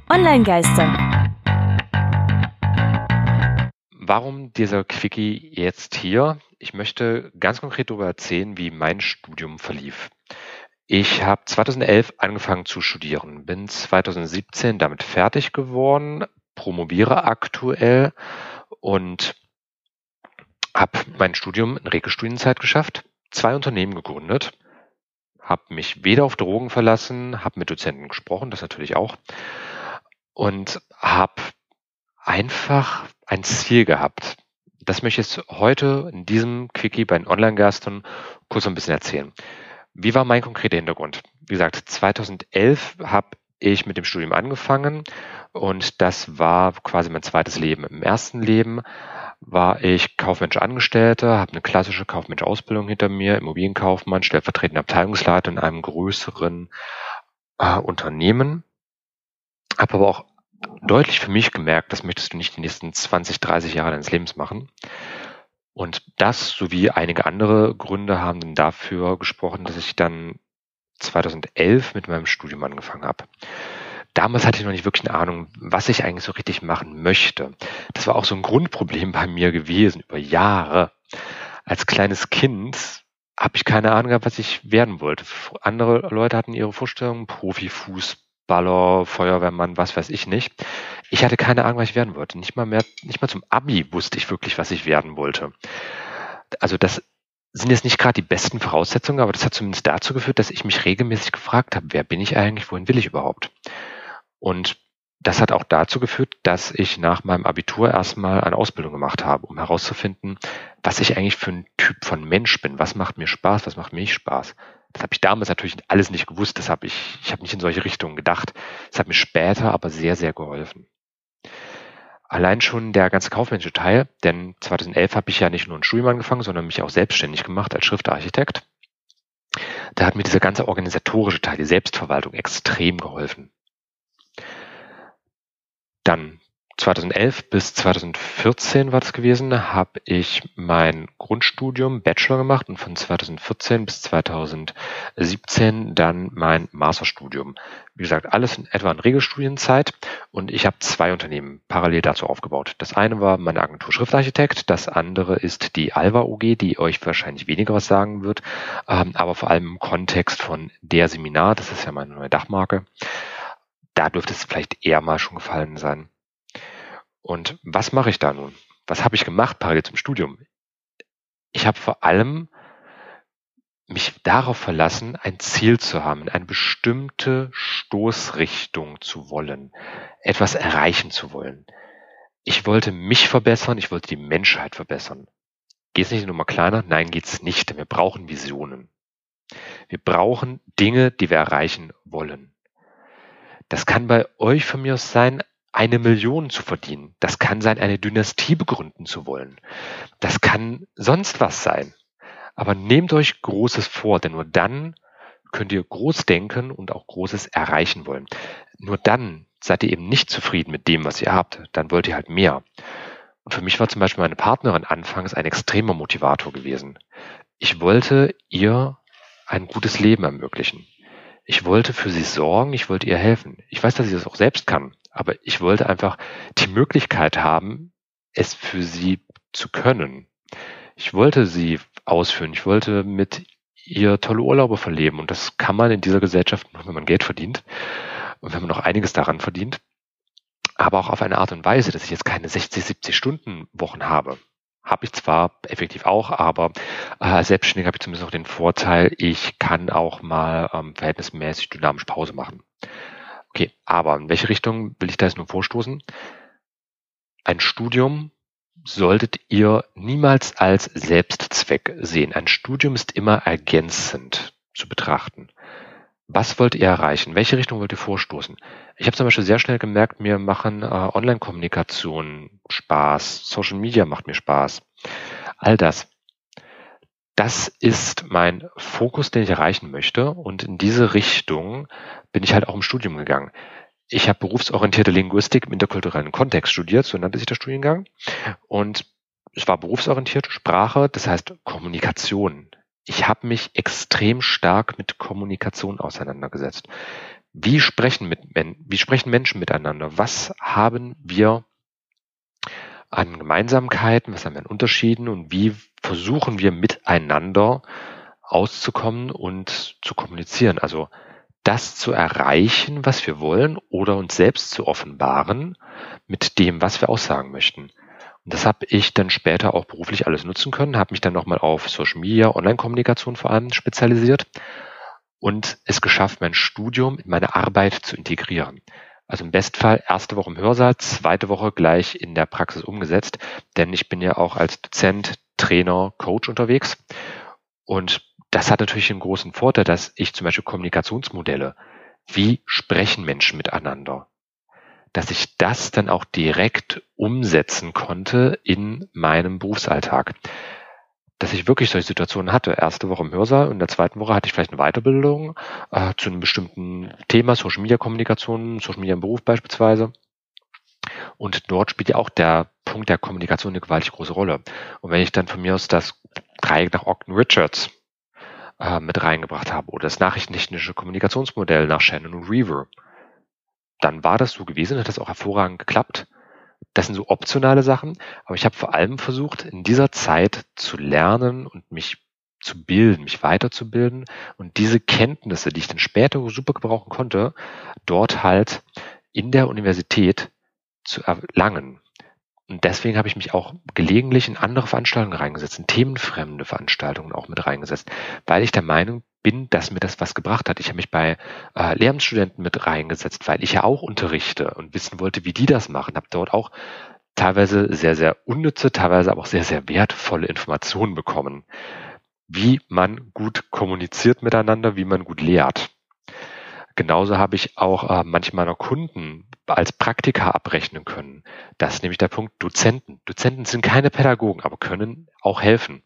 Online-Geister. Warum dieser Quickie jetzt hier? Ich möchte ganz konkret darüber erzählen, wie mein Studium verlief. Ich habe 2011 angefangen zu studieren, bin 2017 damit fertig geworden, promoviere aktuell und habe mein Studium in Regelstudienzeit geschafft, 2 Unternehmen gegründet, habe mich weder auf Drogen verlassen, habe mit Dozenten gesprochen, das natürlich auch, und habe einfach ein Ziel gehabt. Das möchte ich jetzt heute in diesem Quickie bei den Online-Geistern kurz ein bisschen erzählen. Wie war mein konkreter Hintergrund? Wie gesagt, 2011 habe ich mit dem Studium angefangen und das war quasi mein zweites Leben. Im ersten Leben war ich kaufmännischer Angestellter, habe eine klassische kaufmännische Ausbildung hinter mir, Immobilienkaufmann, stellvertretender Abteilungsleiter in einem größeren Unternehmen, habe aber auch deutlich für mich gemerkt, das möchtest du nicht die nächsten 20, 30 Jahre deines Lebens machen. Und das sowie einige andere Gründe haben dann dafür gesprochen, dass ich dann 2011 mit meinem Studium angefangen habe. Damals hatte ich noch nicht wirklich eine Ahnung, was ich eigentlich so richtig machen möchte. Das war auch so ein Grundproblem bei mir gewesen über Jahre. Als kleines Kind habe ich keine Ahnung gehabt, was ich werden wollte. Andere Leute hatten ihre Vorstellungen, Profifußballer, Feuerwehrmann, was weiß ich nicht. Ich hatte keine Ahnung, was ich werden wollte. Nicht mal zum Abi wusste ich wirklich, was ich werden wollte. Also das sind jetzt nicht gerade die besten Voraussetzungen, aber das hat zumindest dazu geführt, dass ich mich regelmäßig gefragt habe, wer bin ich eigentlich, wohin will ich überhaupt? Und das hat auch dazu geführt, dass ich nach meinem Abitur erstmal eine Ausbildung gemacht habe, um herauszufinden, was ich eigentlich für ein Typ von Mensch bin. Was macht mir Spaß, was macht mir nicht Spaß? Das habe ich damals natürlich alles nicht gewusst. Ich habe nicht in solche Richtungen gedacht. Das hat mir später aber sehr, sehr geholfen. Allein schon der ganze kaufmännische Teil, denn 2011 habe ich ja nicht nur ein Studium angefangen, sondern mich auch selbstständig gemacht als Schriftarchitekt. Da hat mir dieser ganze organisatorische Teil, die Selbstverwaltung extrem geholfen. Dann 2011 bis 2014 war das gewesen, habe ich mein Grundstudium Bachelor gemacht und von 2014 bis 2017 dann mein Masterstudium. Wie gesagt, alles in etwa in Regelstudienzeit und ich habe 2 Unternehmen parallel dazu aufgebaut. Das eine war meine Agentur Schriftarchitekt, das andere ist die Alva UG, die euch wahrscheinlich weniger was sagen wird, aber vor allem im Kontext von der Seminar, das ist ja meine neue Dachmarke. Da dürfte es vielleicht eher mal schon gefallen sein. Und was mache ich da nun? Was habe ich gemacht parallel zum Studium? Ich habe vor allem mich darauf verlassen, ein Ziel zu haben, eine bestimmte Stoßrichtung zu wollen, etwas erreichen zu wollen. Ich wollte mich verbessern, ich wollte die Menschheit verbessern. Geht es nicht nur mal kleiner? Nein, geht es nicht. Wir brauchen Visionen. Wir brauchen Dinge, die wir erreichen wollen. Das kann bei euch von mir aus sein, 1 Million zu verdienen. Das kann sein, eine Dynastie begründen zu wollen. Das kann sonst was sein. Aber nehmt euch Großes vor, denn nur dann könnt ihr groß denken und auch Großes erreichen wollen. Nur dann seid ihr eben nicht zufrieden mit dem, was ihr habt. Dann wollt ihr halt mehr. Und für mich war zum Beispiel meine Partnerin anfangs ein extremer Motivator gewesen. Ich wollte ihr ein gutes Leben ermöglichen. Ich wollte für sie sorgen, ich wollte ihr helfen. Ich weiß, dass sie das auch selbst kann, aber ich wollte einfach die Möglichkeit haben, es für sie zu können. Ich wollte sie ausführen, ich wollte mit ihr tolle Urlaube verleben und das kann man in dieser Gesellschaft nur, wenn man Geld verdient und wenn man noch einiges daran verdient, aber auch auf eine Art und Weise, dass ich jetzt keine 60, 70 Stunden Wochen habe. Habe ich zwar effektiv auch, aber als Selbstständiger habe ich zumindest noch den Vorteil, ich kann auch mal verhältnismäßig dynamisch Pause machen. Okay, aber in welche Richtung will ich da jetzt nur vorstoßen? Ein Studium solltet ihr niemals als Selbstzweck sehen. Ein Studium ist immer ergänzend zu betrachten. Was wollt ihr erreichen? Welche Richtung wollt ihr vorstoßen? Ich habe zum Beispiel sehr schnell gemerkt, mir machen Online-Kommunikation Spaß, Social Media macht mir Spaß. All das. Das ist mein Fokus, den ich erreichen möchte. Und in diese Richtung bin ich halt auch im Studium gegangen. Ich habe berufsorientierte Linguistik im interkulturellen Kontext studiert, so nannte sich der Studiengang. Und es war berufsorientierte Sprache, das heißt Kommunikation. Ich habe mich extrem stark mit Kommunikation auseinandergesetzt. Wie sprechen Menschen miteinander? Was haben wir an Gemeinsamkeiten, was haben wir an Unterschieden und wie versuchen wir miteinander auszukommen und zu kommunizieren? Also das zu erreichen, was wir wollen oder uns selbst zu offenbaren mit dem, was wir aussagen möchten. Und das habe ich dann später auch beruflich alles nutzen können, habe mich dann nochmal auf Social Media, Online-Kommunikation vor allem spezialisiert und es geschafft, mein Studium in meine Arbeit zu integrieren. Also im Bestfall erste Woche im Hörsaal, zweite Woche gleich in der Praxis umgesetzt, denn ich bin ja auch als Dozent, Trainer, Coach unterwegs. Und das hat natürlich einen großen Vorteil, dass ich zum Beispiel Kommunikationsmodelle, wie sprechen Menschen miteinander, dass ich das dann auch direkt umsetzen konnte in meinem Berufsalltag. Dass ich wirklich solche Situationen hatte. Erste Woche im Hörsaal und in der zweiten Woche hatte ich vielleicht eine Weiterbildung zu einem bestimmten Thema, Social Media Kommunikation, Social Media im Beruf beispielsweise. Und dort spielt ja auch der Punkt der Kommunikation eine gewaltig große Rolle. Und wenn ich dann von mir aus das Dreieck nach Ogden Richards mit reingebracht habe oder das nachrichtentechnische Kommunikationsmodell nach Shannon und Weaver, dann war das so gewesen, hat das auch hervorragend geklappt. Das sind so optionale Sachen, aber ich habe vor allem versucht, in dieser Zeit zu lernen und mich zu bilden, mich weiterzubilden und diese Kenntnisse, die ich dann später super gebrauchen konnte, dort halt in der Universität zu erlangen. Und deswegen habe ich mich auch gelegentlich in andere Veranstaltungen reingesetzt, in themenfremde Veranstaltungen auch mit reingesetzt, weil ich der Meinung bin, dass mir das was gebracht hat. Ich habe mich bei Lehramtsstudenten mit reingesetzt, weil ich ja auch unterrichte und wissen wollte, wie die das machen. Habe dort auch teilweise sehr, sehr unnütze, teilweise aber auch sehr, sehr wertvolle Informationen bekommen, wie man gut kommuniziert miteinander, wie man gut lehrt. Genauso habe ich auch manche meiner Kunden als Praktika abrechnen können. Das ist nämlich der Punkt Dozenten. Dozenten sind keine Pädagogen, aber können auch helfen.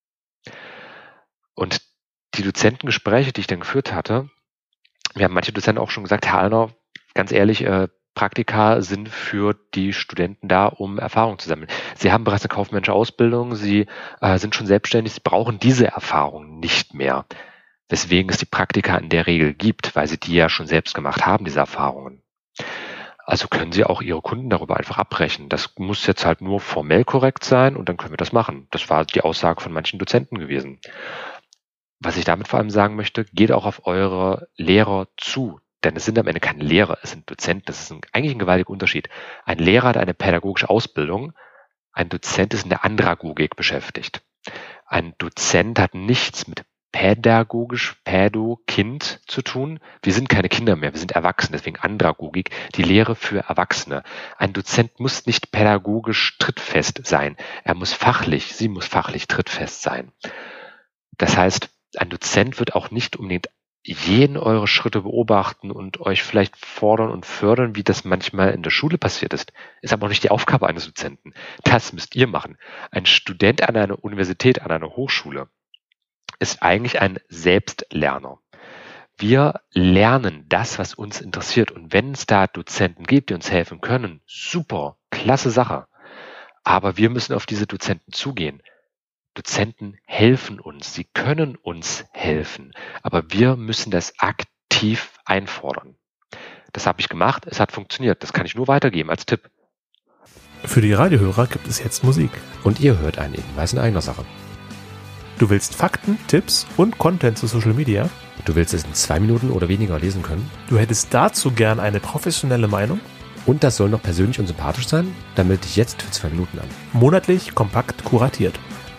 Und die Dozentengespräche, die ich dann geführt hatte, wir haben manche Dozenten auch schon gesagt, Herr Allner, ganz ehrlich, Praktika sind für die Studenten da, um Erfahrung zu sammeln. Sie haben bereits eine kaufmännische Ausbildung, sie sind schon selbstständig, sie brauchen diese Erfahrung nicht mehr. Weswegen es die Praktika in der Regel gibt, weil sie die ja schon selbst gemacht haben, diese Erfahrungen. Also können Sie auch Ihre Kunden darüber einfach abbrechen. Das muss jetzt halt nur formell korrekt sein und dann können wir das machen. Das war die Aussage von manchen Dozenten gewesen. Was ich damit vor allem sagen möchte, geht auch auf eure Lehrer zu. Denn es sind am Ende keine Lehrer, es sind Dozenten. Das ist eigentlich ein gewaltiger Unterschied. Ein Lehrer hat eine pädagogische Ausbildung, ein Dozent ist in der Andragogik beschäftigt. Ein Dozent hat nichts mit pädagogisch, Kind zu tun. Wir sind keine Kinder mehr, wir sind Erwachsene, deswegen Andragogik, die Lehre für Erwachsene. Ein Dozent muss nicht pädagogisch trittfest sein. Sie muss fachlich trittfest sein. Das heißt, ein Dozent wird auch nicht unbedingt jeden eure Schritte beobachten und euch vielleicht fordern und fördern, wie das manchmal in der Schule passiert ist. Ist aber auch nicht die Aufgabe eines Dozenten. Das müsst ihr machen. Ein Student an einer Universität, an einer Hochschule ist eigentlich ein Selbstlerner. Wir lernen das, was uns interessiert. Und wenn es da Dozenten gibt, die uns helfen können, super, klasse Sache. Aber wir müssen auf diese Dozenten zugehen. Dozenten helfen uns, sie können uns helfen, aber wir müssen das aktiv einfordern. Das habe ich gemacht, es hat funktioniert. Das kann ich nur weitergeben als Tipp. Für die Radiohörer gibt es jetzt Musik. Und ihr hört einen Hinweis in eigener Sache. Du willst Fakten, Tipps und Content zu Social Media? Du willst es in 2 Minuten oder weniger lesen können? Du hättest dazu gern eine professionelle Meinung? Und das soll noch persönlich und sympathisch sein? Dann melde dich jetzt für 2 Minuten an. Monatlich kompakt kuratiert.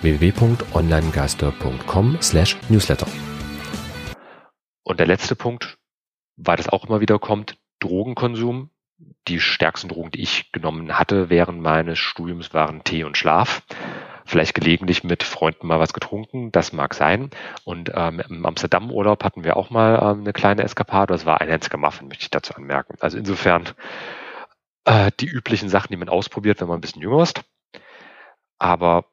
www.onlinegeister.com/newsletter. Und der letzte Punkt, weil das auch immer wieder kommt, Drogenkonsum. Die stärksten Drogen, die ich genommen hatte während meines Studiums, waren Tee und Schlaf. Vielleicht gelegentlich mit Freunden mal was getrunken, das mag sein. Und im Amsterdam-Urlaub hatten wir auch mal eine kleine Eskapade. Das war ein einziger Muffin, möchte ich dazu anmerken. Also insofern die üblichen Sachen, die man ausprobiert, wenn man ein bisschen jünger ist. Aber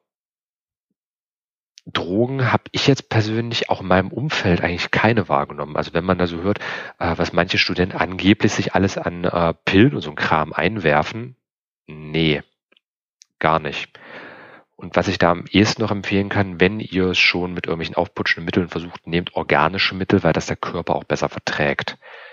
Drogen habe ich jetzt persönlich auch in meinem Umfeld eigentlich keine wahrgenommen. Also wenn man da so hört, was manche Studenten angeblich sich alles an Pillen und so ein Kram einwerfen, nee, gar nicht. Und was ich da am ehesten noch empfehlen kann, wenn ihr es schon mit irgendwelchen aufputschenden Mitteln versucht, nehmt organische Mittel, weil das der Körper auch besser verträgt.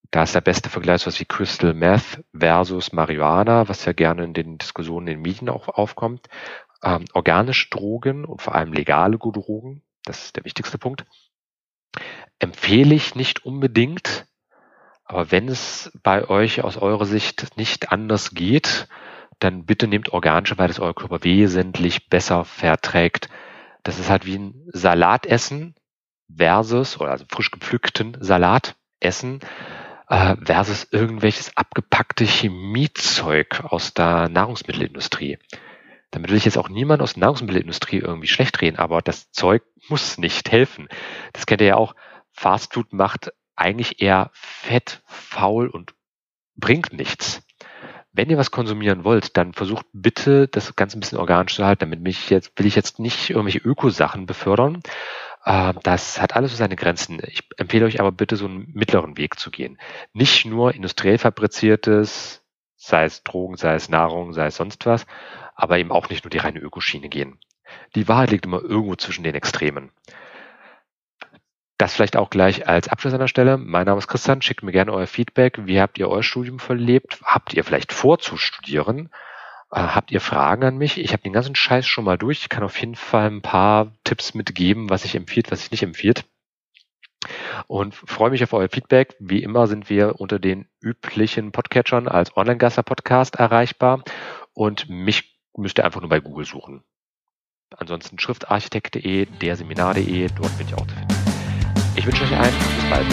Da ist der beste Vergleich sowas wie Crystal Meth versus Marihuana, was ja gerne in den Diskussionen in den Medien auch aufkommt. Organische Drogen und vor allem legale Drogen, das ist der wichtigste Punkt, empfehle ich nicht unbedingt. Aber wenn es bei euch aus eurer Sicht nicht anders geht, dann bitte nehmt organische, weil das euer Körper wesentlich besser verträgt. Das ist halt wie ein Salatessen versus, oder also frisch gepflückten Salat essen versus irgendwelches abgepackte Chemiezeug aus der Nahrungsmittelindustrie. Damit will ich jetzt auch niemand aus der Nahrungsmittelindustrie irgendwie schlecht reden, aber das Zeug muss nicht helfen. Das kennt ihr ja auch. Fastfood macht eigentlich eher fett, faul und bringt nichts. Wenn ihr was konsumieren wollt, dann versucht bitte, das Ganze ein bisschen organisch zu halten. Damit will ich jetzt nicht irgendwelche Ökosachen befördern. Das hat alles so seine Grenzen. Ich empfehle euch aber bitte, so einen mittleren Weg zu gehen. Nicht nur industriell fabriziertes, sei es Drogen, sei es Nahrung, sei es sonst was, aber eben auch nicht nur die reine Ökoschiene gehen. Die Wahrheit liegt immer irgendwo zwischen den Extremen. Das vielleicht auch gleich als Abschluss an der Stelle. Mein Name ist Christian, schickt mir gerne euer Feedback. Wie habt ihr euer Studium verlebt? Habt ihr vielleicht vor zu studieren? Habt ihr Fragen an mich? Ich habe den ganzen Scheiß schon mal durch. Ich kann auf jeden Fall ein paar Tipps mitgeben, was sich empfiehlt, was sich nicht empfiehlt. Und freue mich auf euer Feedback. Wie immer sind wir unter den üblichen Podcatchern als Online-Geister-Podcast erreichbar. Und mich müsst ihr einfach nur bei Google suchen. Ansonsten schriftarchitekt.de, derseminar.de, dort bin ich auch zu finden. Ich wünsche euch bis bald.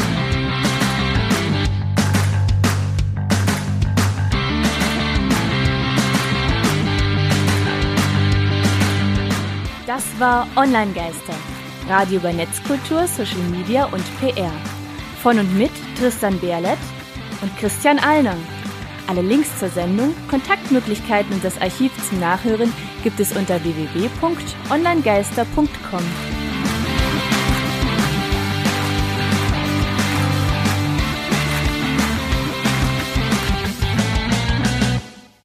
Das war Online-Geister. Radio über Netzkultur, Social Media und PR. Von und mit Tristan Berlet und Christian Allner. Alle Links zur Sendung, Kontaktmöglichkeiten und das Archiv zum Nachhören gibt es unter www.onlinegeister.com.